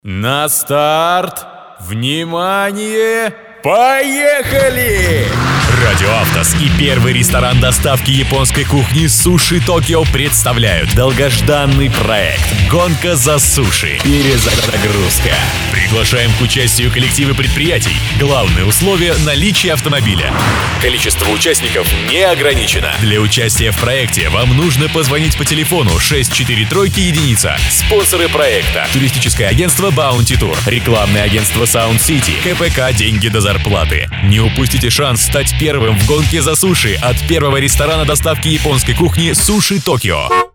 На старт! Внимание! Поехали! Радио Автос и первый ресторан доставки японской кухни Суши Токио представляют долгожданный проект «Гонка за суши. Перезагрузка». Приглашаем к участию коллективы предприятий. Главное условие – наличие автомобиля. Количество участников не ограничено. Для участия в проекте вам нужно позвонить по телефону 643 единица. Спонсоры проекта: туристическое агентство Bounty Tour, рекламное агентство Sound City, КПК «Деньги до зарплаты». Не упустите шанс стать первым в гонке за суши от первого ресторана доставки японской кухни Суши Токио.